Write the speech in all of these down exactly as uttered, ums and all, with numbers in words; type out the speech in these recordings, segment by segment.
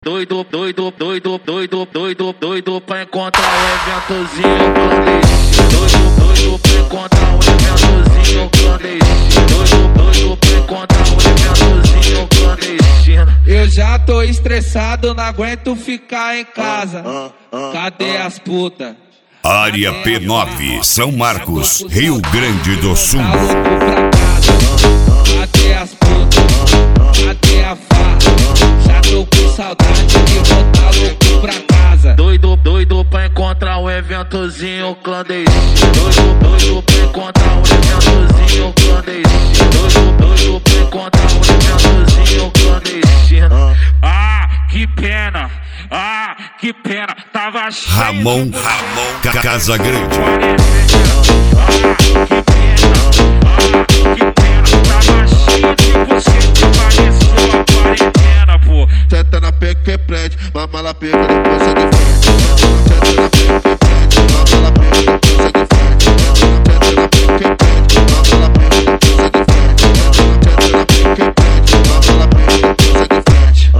Doido, doido, doido, doido, doido, doido pra encontrar um eventozinho clandestino. Doido, doido pra encontrar um eventozinho clandestino. Doido, doido pra encontrar um eventozinho clandestino. Eu já tô estressado, não aguento ficar em casa. Cadê as putas? Área P nove, São Marcos, Rio Grande do Sul. Tá louco pra casa. Cadê as putas? Cadê a farra? Já tô com saudade de voltar louco pra casa. Doido, doido pra encontrar um eventozinho clandestino. Doido, doido pra encontrar um eventozinho clandestino. Doido, doido pra encontrar um eventozinho clandestino. Ah, que pena, ah, que pena, tava cheio. Ramon, de... Ramon, Casa Grande. Ah, que pena, ah, que pena, tava cheio de você que pareceu a quarentena, pô. Senta na peca que prende, mama lá pega, depois é de frente. Senta na peca que prende, mama lá pega, depois é de frente. Senta na peca que prende, mama lá pega, depois é de frente. Senta na peca que prende, mama lá pega, depois é de frente.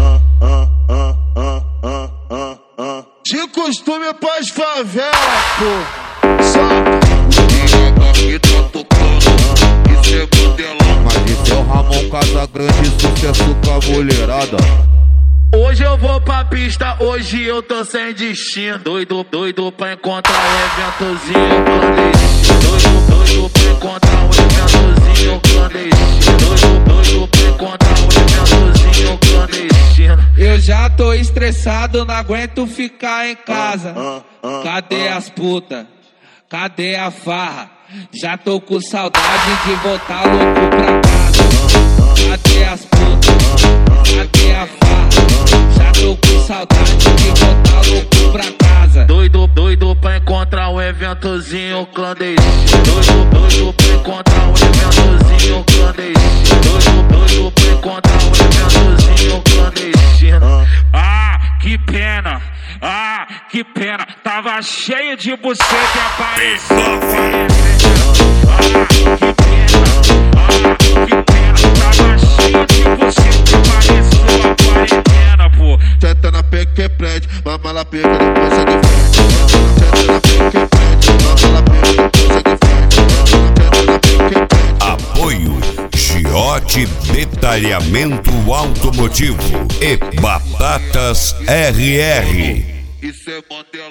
De costume pras favelas, pô. Saca? E tá tocando, isso é modelão. Mas esse é o Ramon Casa Grande, sucesso com a mulherada. Hoje eu vou pra pista, hoje eu tô sem destino. Doido, doido pra encontrar um eventozinho clandestino. Doido, doido pra encontrar um eventozinho clandestino. Doido, doido pra encontrar um eventozinho clandestino. Eu já tô estressado, não aguento ficar em casa. Cadê as putas? Cadê a farra? Já tô com saudade de voltar louco pra casa. Cadê as putas? Cadê a farra? Já tô com saudade de voltar louco pra casa. Doido, doido pra encontrar um eventozinho clandestino. Doido, doido pra encontrar um eventozinho clandestino. Doido, doido pra encontrar um eventozinho clandestino. Ah, que pena, ah, que pena, tava cheio de você que apareceu. Ah, que pena, ah, que pena, tava cheio de você que apareceu a quarentena, pô. Senta na peca que prende, mama lá pega, depois é de frente. Senta na peca que prende, mama lá pega, depois é de frente. Senta na peca que prende. Apoio Giote Detalhamento Automotivo e Batatas R R. Isso é modelão.